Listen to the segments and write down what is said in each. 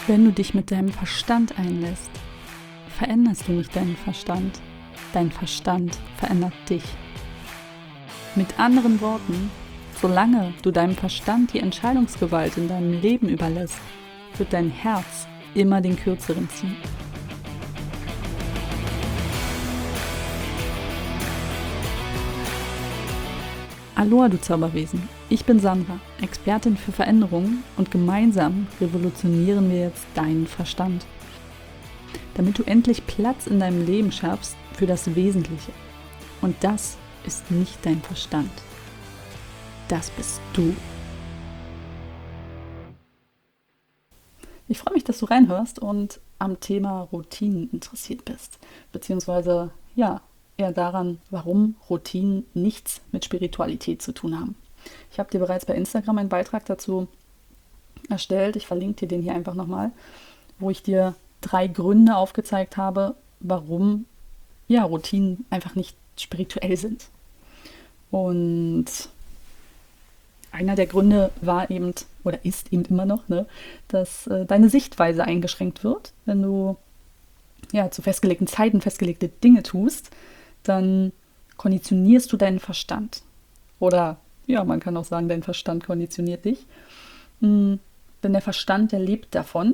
Wenn du dich mit deinem Verstand einlässt, veränderst du nicht deinen Verstand. Dein Verstand verändert dich. Mit anderen Worten, solange du deinem Verstand die Entscheidungsgewalt in deinem Leben überlässt, wird dein Herz immer den Kürzeren ziehen. Aloha, du Zauberwesen. Ich bin Sandra, Expertin für Veränderungen, und gemeinsam revolutionieren wir jetzt deinen Verstand. Damit du endlich Platz in deinem Leben schaffst für das Wesentliche. Und das ist nicht dein Verstand. Das bist du. Ich freue mich, dass du reinhörst und am Thema Routinen interessiert bist. Beziehungsweise, eher daran, warum Routinen nichts mit Spiritualität zu tun haben. Ich habe dir bereits bei Instagram einen Beitrag dazu erstellt. Ich verlinke dir den hier einfach nochmal, wo ich dir 3 Gründe aufgezeigt habe, warum Routinen einfach nicht spirituell sind. Und einer der Gründe war eben, oder ist eben immer noch, dass deine Sichtweise eingeschränkt wird. Wenn du zu festgelegten Zeiten festgelegte Dinge tust, dann konditionierst du deinen Verstand. Oder man kann auch sagen, dein Verstand konditioniert dich. Denn der Verstand, der lebt davon,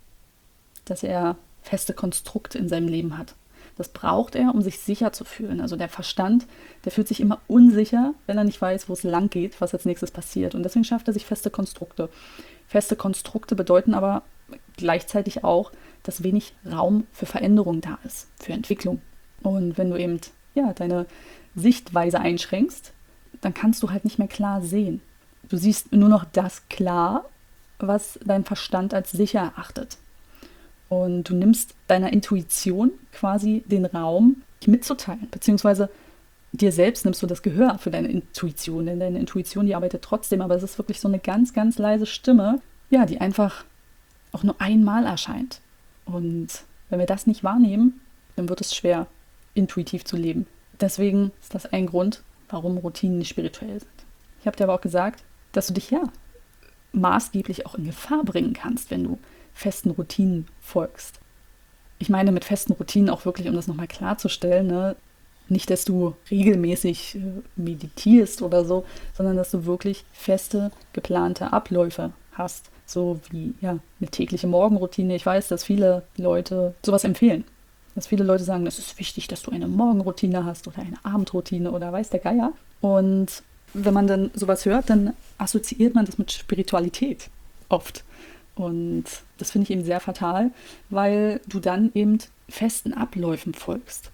dass er feste Konstrukte in seinem Leben hat. Das braucht er, um sich sicher zu fühlen. Also der Verstand, der fühlt sich immer unsicher, wenn er nicht weiß, wo es lang geht, was als nächstes passiert. Und deswegen schafft er sich feste Konstrukte. Feste Konstrukte bedeuten aber gleichzeitig auch, dass wenig Raum für Veränderung da ist, für Entwicklung. Und wenn du eben deine Sichtweise einschränkst, dann kannst du halt nicht mehr klar sehen. Du siehst nur noch das klar, was dein Verstand als sicher erachtet. Und du nimmst deiner Intuition quasi den Raum, dich mitzuteilen, beziehungsweise dir selbst nimmst du das Gehör für deine Intuition, denn deine Intuition, die arbeitet trotzdem, aber es ist wirklich so eine ganz, ganz leise Stimme, die einfach auch nur einmal erscheint. Und wenn wir das nicht wahrnehmen, dann wird es schwer, intuitiv zu leben. Deswegen ist das ein Grund, warum Routinen nicht spirituell sind. Ich habe dir aber auch gesagt, dass du dich maßgeblich auch in Gefahr bringen kannst, wenn du festen Routinen folgst. Ich meine mit festen Routinen auch wirklich, um das nochmal klarzustellen, nicht, dass du regelmäßig meditierst oder so, sondern dass du wirklich feste, geplante Abläufe hast. So wie eine tägliche Morgenroutine. Ich weiß, dass viele Leute sowas empfehlen. Dass viele Leute sagen, es ist wichtig, dass du eine Morgenroutine hast oder eine Abendroutine oder weiß der Geier. Und wenn man dann sowas hört, dann assoziiert man das mit Spiritualität oft. Und das finde ich eben sehr fatal, weil du dann eben festen Abläufen folgst.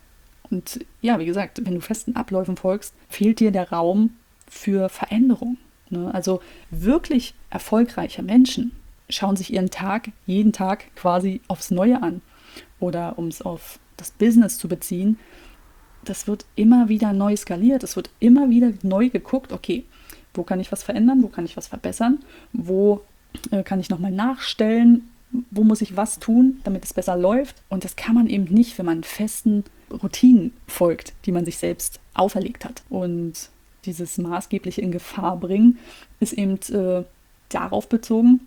Und wie gesagt, wenn du festen Abläufen folgst, fehlt dir der Raum für Veränderung. Also wirklich erfolgreiche Menschen schauen sich ihren Tag, jeden Tag quasi aufs Neue an. Oder um es auf das Business zu beziehen, das wird immer wieder neu skaliert. Es wird immer wieder neu geguckt, okay, wo kann ich was verändern, wo kann ich was verbessern, wo kann ich nochmal nachstellen, wo muss ich was tun, damit es besser läuft. Und das kann man eben nicht, wenn man festen Routinen folgt, die man sich selbst auferlegt hat. Und dieses maßgebliche in Gefahr bringen ist eben darauf bezogen,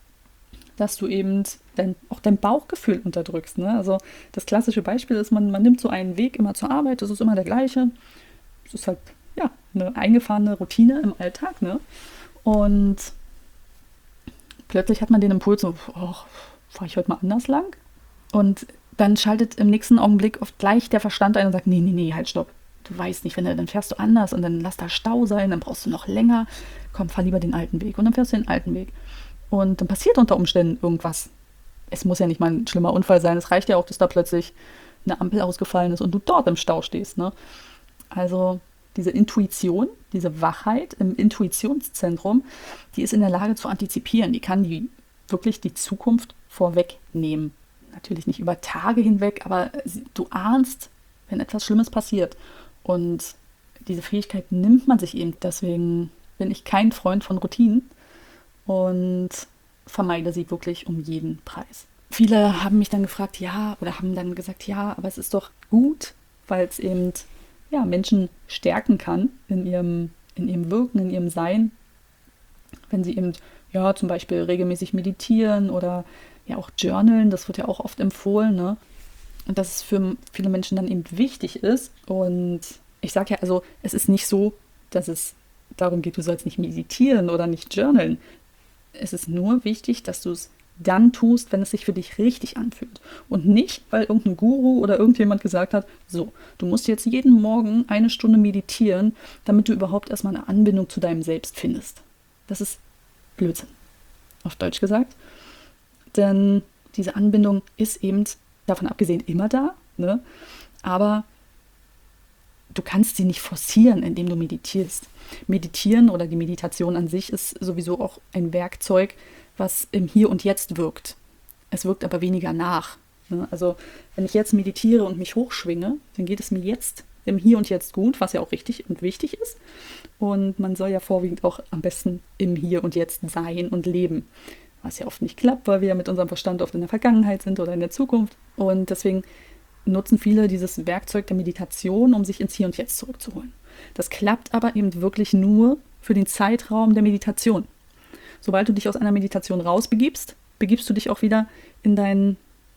dass du eben auch dein Bauchgefühl unterdrückst. Also das klassische Beispiel ist, man nimmt so einen Weg immer zur Arbeit, das ist immer der gleiche. Das ist halt eine eingefahrene Routine im Alltag. Und plötzlich hat man den Impuls, fahre ich heute mal anders lang? Und dann schaltet im nächsten Augenblick oft gleich der Verstand ein und sagt, nee, halt, stopp. Du weißt nicht, dann fährst du anders und dann lass da Stau sein, dann brauchst du noch länger. Komm, fahr lieber den alten Weg. Und dann fährst du den alten Weg. Und dann passiert unter Umständen irgendwas. Es muss ja nicht mal ein schlimmer Unfall sein. Es reicht ja auch, dass da plötzlich eine Ampel ausgefallen ist und du dort im Stau stehst. Also diese Intuition, diese Wachheit im Intuitionszentrum, die ist in der Lage zu antizipieren. Die kann wirklich die Zukunft vorwegnehmen. Natürlich nicht über Tage hinweg, aber du ahnst, wenn etwas Schlimmes passiert. Und diese Fähigkeit nimmt man sich eben. Deswegen bin ich kein Freund von Routinen und vermeide sie wirklich um jeden Preis. Viele haben mich dann gefragt, haben dann gesagt, aber es ist doch gut, weil es eben Menschen stärken kann in ihrem Wirken, in ihrem Sein, wenn sie eben zum Beispiel regelmäßig meditieren oder ja auch Journalen, das wird ja auch oft empfohlen, ne? Und dass es für viele Menschen dann eben wichtig ist. Und ich sage ja, also es ist nicht so, dass es darum geht, du sollst nicht meditieren oder nicht journalen. Es ist nur wichtig, dass du es dann tust, wenn es sich für dich richtig anfühlt. Und nicht, weil irgendein Guru oder irgendjemand gesagt hat, so, du musst jetzt jeden Morgen 1 Stunde meditieren, damit du überhaupt erstmal eine Anbindung zu deinem Selbst findest. Das ist Blödsinn, auf Deutsch gesagt. Denn diese Anbindung ist eben, davon abgesehen, immer da, ne? Aber du kannst sie nicht forcieren, indem du meditierst. Meditieren oder die Meditation an sich ist sowieso auch ein Werkzeug, was im Hier und Jetzt wirkt. Es wirkt aber weniger nach. Ne? Also wenn ich jetzt meditiere und mich hochschwinge, dann geht es mir jetzt im Hier und Jetzt gut, was ja auch richtig und wichtig ist. Und man soll ja vorwiegend auch am besten im Hier und Jetzt sein und leben. Was ja oft nicht klappt, weil wir ja mit unserem Verstand oft in der Vergangenheit sind oder in der Zukunft. Und deswegen nutzen viele dieses Werkzeug der Meditation, um sich ins Hier und Jetzt zurückzuholen. Das klappt aber eben wirklich nur für den Zeitraum der Meditation. Sobald du dich aus einer Meditation rausbegibst, begibst du dich auch wieder in deinen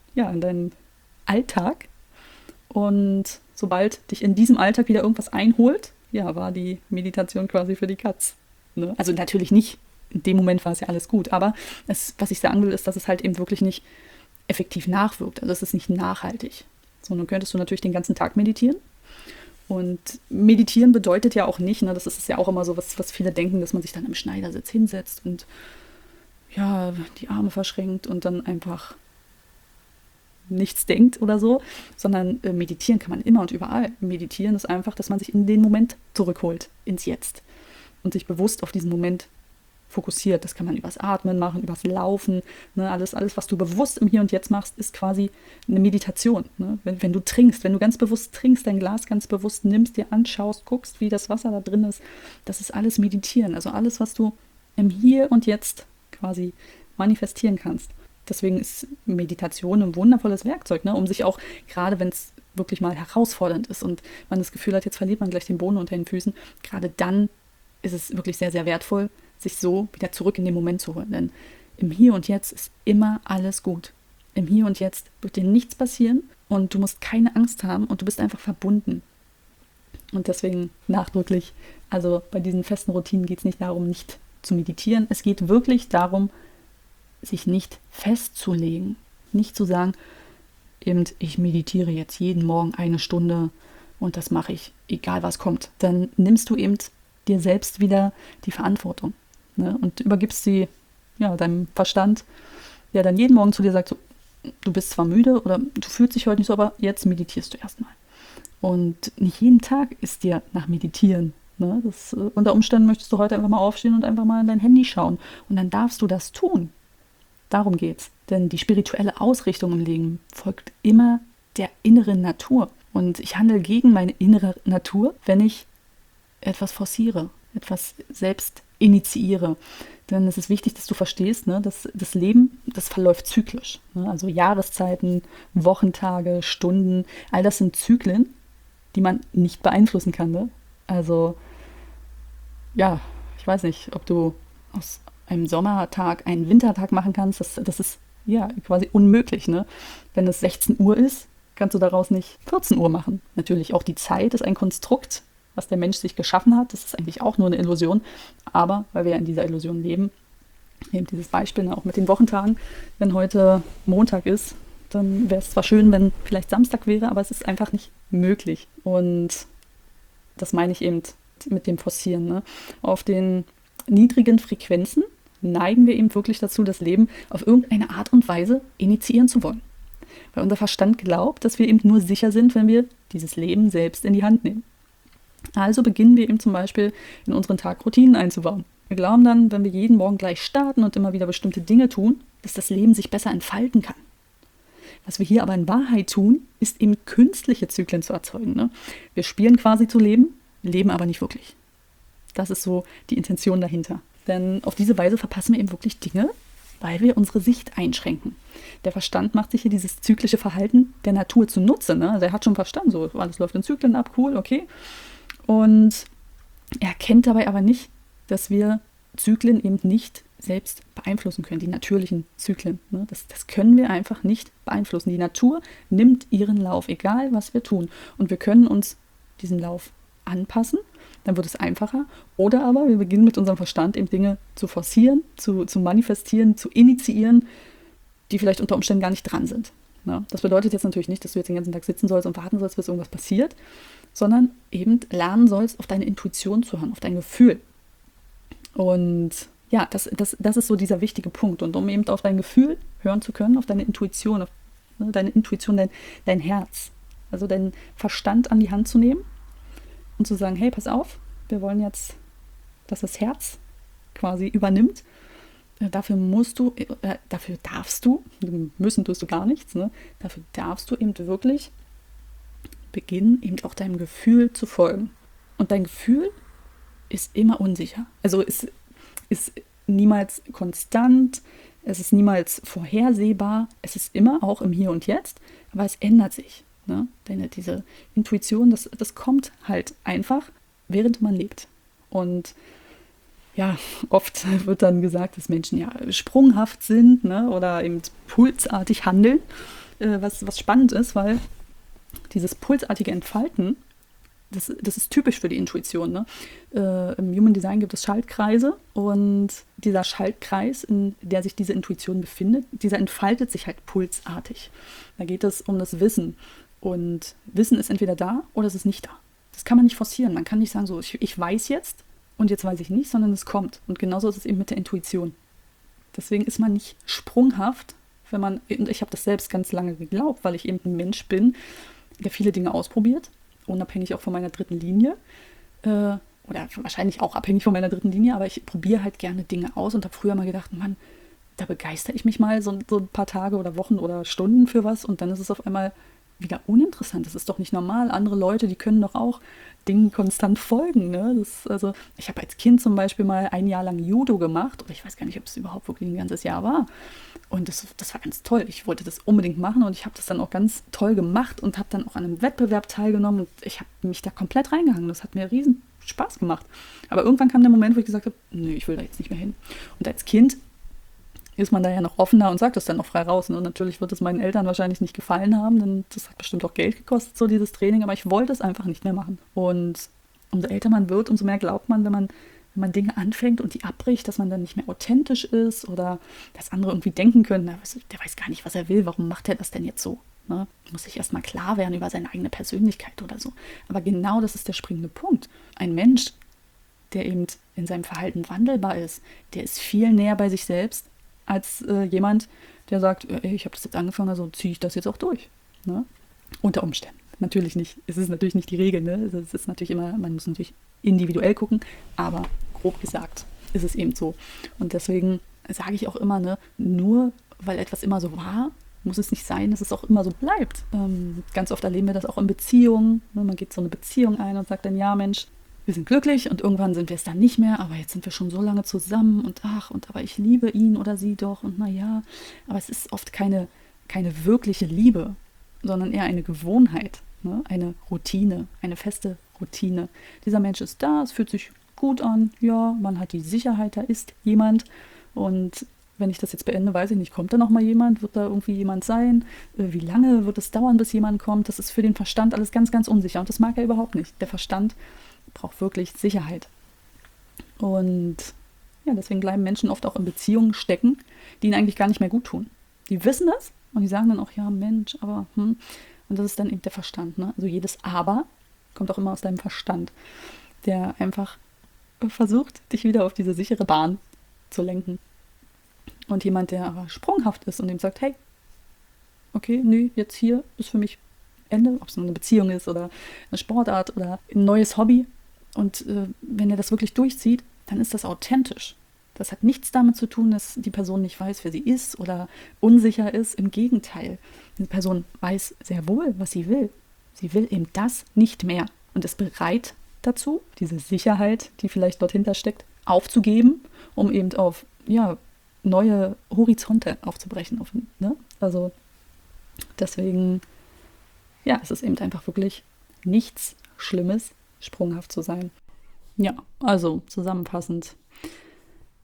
Alltag. Und sobald dich in diesem Alltag wieder irgendwas einholt, ja, war die Meditation quasi für die Katz. Ne? Also natürlich nicht, in dem Moment war es ja alles gut, aber was ich sagen will, ist, dass es halt eben wirklich nicht effektiv nachwirkt. Also es ist nicht nachhaltig. So, nun könntest du natürlich den ganzen Tag meditieren. Und meditieren bedeutet ja auch nicht, ne, das ist ja auch immer so, was viele denken, dass man sich dann im Schneidersitz hinsetzt und ja, die Arme verschränkt und dann einfach nichts denkt oder so, sondern meditieren kann man immer und überall. Meditieren ist einfach, dass man sich in den Moment zurückholt, ins Jetzt und sich bewusst auf diesen Moment fokussiert. Das kann man übers Atmen machen, übers Laufen. Ne? Alles, was du bewusst im Hier und Jetzt machst, ist quasi eine Meditation. Ne? Wenn du trinkst, wenn du ganz bewusst trinkst, dein Glas ganz bewusst nimmst, dir anschaust, guckst, wie das Wasser da drin ist, das ist alles Meditieren. Also alles, was du im Hier und Jetzt quasi manifestieren kannst. Deswegen ist Meditation ein wundervolles Werkzeug, ne? Um sich auch, gerade wenn es wirklich mal herausfordernd ist und man das Gefühl hat, jetzt verliert man gleich den Boden unter den Füßen, gerade dann ist es wirklich sehr, sehr wertvoll, sich so wieder zurück in den Moment zu holen. Denn im Hier und Jetzt ist immer alles gut. Im Hier und Jetzt wird dir nichts passieren und du musst keine Angst haben und du bist einfach verbunden. Und deswegen nachdrücklich, also bei diesen festen Routinen geht es nicht darum, nicht zu meditieren. Es geht wirklich darum, sich nicht festzulegen. Nicht zu sagen, eben, ich meditiere jetzt jeden Morgen 1 Stunde und das mache ich, egal was kommt. Dann nimmst du eben dir selbst wieder die Verantwortung. Ne, und übergibst sie deinem Verstand, der dann jeden Morgen zu dir sagt, so, du bist zwar müde oder du fühlst dich heute nicht so, aber jetzt meditierst du erstmal. Und nicht jeden Tag ist dir nach Meditieren. Ne? Unter Umständen möchtest du heute einfach mal aufstehen und einfach mal in dein Handy schauen. Und dann darfst du das tun. Darum geht's. Denn die spirituelle Ausrichtung im Leben folgt immer der inneren Natur. Und ich handle gegen meine innere Natur, wenn ich etwas forciere, etwas selbst initiiere. Denn es ist wichtig, dass du verstehst, ne, dass das Leben, das verläuft zyklisch. Ne? Also Jahreszeiten, Wochentage, Stunden, all das sind Zyklen, die man nicht beeinflussen kann. Ne? Also, ja, ich weiß nicht, ob du aus einem Sommertag einen Wintertag machen kannst. Das ist ja quasi unmöglich. Ne? Wenn es 16 Uhr ist, kannst du daraus nicht 14 Uhr machen. Natürlich auch die Zeit ist ein Konstrukt, was der Mensch sich geschaffen hat. Das ist eigentlich auch nur eine Illusion. Aber weil wir ja in dieser Illusion leben, eben dieses Beispiel, ne, auch mit den Wochentagen, wenn heute Montag ist, dann wäre es zwar schön, wenn vielleicht Samstag wäre, aber es ist einfach nicht möglich. Und das meine ich eben mit dem Forcieren. Ne? Auf den niedrigen Frequenzen neigen wir eben wirklich dazu, das Leben auf irgendeine Art und Weise initiieren zu wollen. Weil unser Verstand glaubt, dass wir eben nur sicher sind, wenn wir dieses Leben selbst in die Hand nehmen. Also beginnen wir eben zum Beispiel in unseren Tag Routinen einzubauen. Wir glauben dann, wenn wir jeden Morgen gleich starten und immer wieder bestimmte Dinge tun, dass das Leben sich besser entfalten kann. Was wir hier aber in Wahrheit tun, ist eben künstliche Zyklen zu erzeugen. Ne? Wir spielen quasi zu leben, leben aber nicht wirklich. Das ist so die Intention dahinter. Denn auf diese Weise verpassen wir eben wirklich Dinge, weil wir unsere Sicht einschränken. Der Verstand macht sich hier dieses zyklische Verhalten der Natur zunutze. Ne? Also er hat schon verstanden, so alles läuft in Zyklen ab, cool, okay. Und er erkennt dabei aber nicht, dass wir Zyklen eben nicht selbst beeinflussen können, die natürlichen Zyklen. Ne? Das können wir einfach nicht beeinflussen. Die Natur nimmt ihren Lauf, egal was wir tun. Und wir können uns diesen Lauf anpassen, dann wird es einfacher. Oder aber wir beginnen mit unserem Verstand eben Dinge zu forcieren, zu manifestieren, zu initiieren, die vielleicht unter Umständen gar nicht dran sind. Ja, das bedeutet jetzt natürlich nicht, dass du jetzt den ganzen Tag sitzen sollst und warten sollst, bis irgendwas passiert, sondern eben lernen sollst, auf deine Intuition zu hören, auf dein Gefühl. Und ja, das ist so dieser wichtige Punkt. Und um eben auf dein Gefühl hören zu können, auf deine Intuition, dein Herz, also deinen Verstand an die Hand zu nehmen und zu sagen, hey, pass auf, wir wollen jetzt, dass das Herz quasi übernimmt. Dafür darfst du, müssen tust du gar nichts, ne? Dafür darfst du eben wirklich beginnen, eben auch deinem Gefühl zu folgen. Und dein Gefühl ist immer unsicher. Also es ist niemals konstant, es ist niemals vorhersehbar, es ist immer auch im Hier und Jetzt, aber es ändert sich. Ne? Denn diese Intuition, das kommt halt einfach, während man lebt. Und ja, oft wird dann gesagt, dass Menschen ja sprunghaft sind, ne, oder eben pulsartig handeln, was spannend ist, weil dieses pulsartige Entfalten, das ist typisch für die Intuition. Ne? Im Human Design gibt es Schaltkreise und dieser Schaltkreis, in der sich diese Intuition befindet, dieser entfaltet sich halt pulsartig. Da geht es um das Wissen und Wissen ist entweder da oder es ist nicht da. Das kann man nicht forcieren. Man kann nicht sagen, so ich weiß jetzt und jetzt weiß ich nicht, sondern es kommt. Und genauso ist es eben mit der Intuition. Deswegen ist man nicht sprunghaft, wenn man, und ich habe das selbst ganz lange geglaubt, weil ich eben ein Mensch bin, der viele Dinge ausprobiert, unabhängig auch von meiner dritten Linie, oder wahrscheinlich auch abhängig von meiner dritten Linie, aber ich probiere halt gerne Dinge aus und habe früher mal gedacht, Mann, da begeistere ich mich mal so ein paar Tage oder Wochen oder Stunden für was und dann ist es auf einmal wieder uninteressant. Das ist doch nicht normal. Andere Leute, die können doch auch Dingen konstant folgen. Ne? Also ich habe als Kind zum Beispiel mal ein Jahr lang Judo gemacht, oder ich weiß gar nicht, ob es überhaupt wirklich ein ganzes Jahr war. Und das war ganz toll. Ich wollte das unbedingt machen und ich habe das dann auch ganz toll gemacht und habe dann auch an einem Wettbewerb teilgenommen und ich habe mich da komplett reingehangen. Das hat mir riesen Spaß gemacht. Aber irgendwann kam der Moment, wo ich gesagt habe, nö, ich will da jetzt nicht mehr hin. Und als Kind ist man da ja noch offener und sagt das dann noch frei raus. Und natürlich wird es meinen Eltern wahrscheinlich nicht gefallen haben, denn das hat bestimmt auch Geld gekostet, so dieses Training, aber ich wollte es einfach nicht mehr machen. Und umso älter man wird, umso mehr glaubt man, wenn man Dinge anfängt und die abbricht, dass man dann nicht mehr authentisch ist oder dass andere irgendwie denken können, der weiß gar nicht, was er will, warum macht er das denn jetzt so? Ne? Muss sich erstmal klar werden über seine eigene Persönlichkeit oder so. Aber genau das ist der springende Punkt. Ein Mensch, der eben in seinem Verhalten wandelbar ist, der ist viel näher bei sich selbst, als jemand, der sagt, ich habe das jetzt angefangen, also ziehe ich das jetzt auch durch. Ne? Unter Umständen. Natürlich nicht. Es ist natürlich nicht die Regel. Ne? Es ist natürlich immer, man muss natürlich individuell gucken, aber grob gesagt ist es eben so. Und deswegen sage ich auch immer, ne, nur weil etwas immer so war, muss es nicht sein, dass es auch immer so bleibt. Ganz oft erleben wir das auch in Beziehungen. Ne? Man geht so eine Beziehung ein und sagt dann, ja Mensch, wir sind glücklich und irgendwann sind wir es dann nicht mehr, aber jetzt sind wir schon so lange zusammen und aber ich liebe ihn oder sie doch und naja, aber es ist oft keine wirkliche Liebe, sondern eher eine Gewohnheit, ne? Eine Routine, eine feste Routine. Dieser Mensch ist da, es fühlt sich gut an, ja, man hat die Sicherheit, da ist jemand und wenn ich das jetzt beende, weiß ich nicht, kommt da noch mal jemand, wird da irgendwie jemand sein, wie lange wird es dauern, bis jemand kommt, das ist für den Verstand alles ganz, ganz unsicher und das mag er überhaupt nicht. Der Verstand braucht wirklich Sicherheit. Und ja, deswegen bleiben Menschen oft auch in Beziehungen stecken, die ihnen eigentlich gar nicht mehr gut tun. Die wissen das und die sagen dann auch, ja Mensch, aber Und das ist dann eben der Verstand. Ne? Also jedes Aber kommt auch immer aus deinem Verstand, der einfach versucht, dich wieder auf diese sichere Bahn zu lenken. Und jemand, der aber sprunghaft ist und dem sagt, hey, okay, nö, jetzt hier ist für mich Ende, ob es nur eine Beziehung ist oder eine Sportart oder ein neues Hobby. Und wenn er das wirklich durchzieht, dann ist das authentisch. Das hat nichts damit zu tun, dass die Person nicht weiß, wer sie ist oder unsicher ist. Im Gegenteil, die Person weiß sehr wohl, was sie will. Sie will eben das nicht mehr und ist bereit dazu, diese Sicherheit, die vielleicht dort hinter steckt, aufzugeben, um eben auf neue Horizonte aufzubrechen. Ne? Also deswegen, ja, es ist eben einfach wirklich nichts Schlimmes, sprunghaft zu sein. Ja, also zusammenfassend.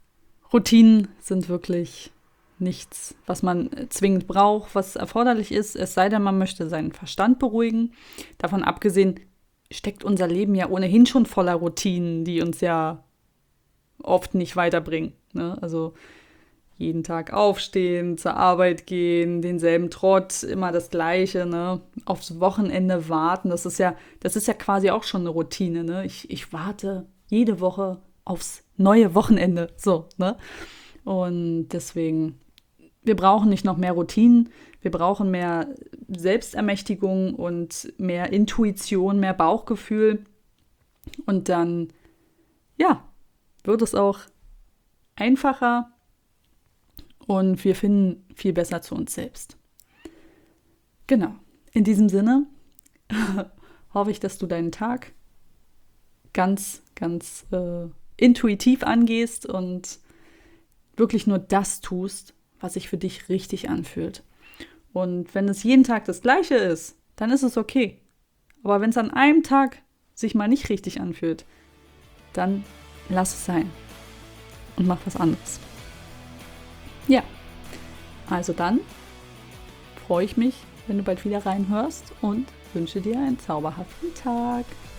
Routinen sind wirklich nichts, was man zwingend braucht, was erforderlich ist, es sei denn, man möchte seinen Verstand beruhigen. Davon abgesehen steckt unser Leben ja ohnehin schon voller Routinen, die uns ja oft nicht weiterbringen. Ne? Also jeden Tag aufstehen, zur Arbeit gehen, denselben Trott, immer das Gleiche, ne? Aufs Wochenende warten, das ist ja quasi auch schon eine Routine, ne? Ich warte jede Woche aufs neue Wochenende, so, ne? Und deswegen, wir brauchen nicht noch mehr Routinen, wir brauchen mehr Selbstermächtigung und mehr Intuition, mehr Bauchgefühl. Und dann, ja, wird es auch einfacher und wir finden viel besser zu uns selbst. Genau. In diesem Sinne hoffe ich, dass du deinen Tag ganz, ganz intuitiv angehst und wirklich nur das tust, was sich für dich richtig anfühlt. Und wenn es jeden Tag das Gleiche ist, dann ist es okay. Aber wenn es an einem Tag sich mal nicht richtig anfühlt, dann lass es sein und mach was anderes. Ja, also dann freue ich mich, wenn du bald wieder reinhörst und wünsche dir einen zauberhaften Tag.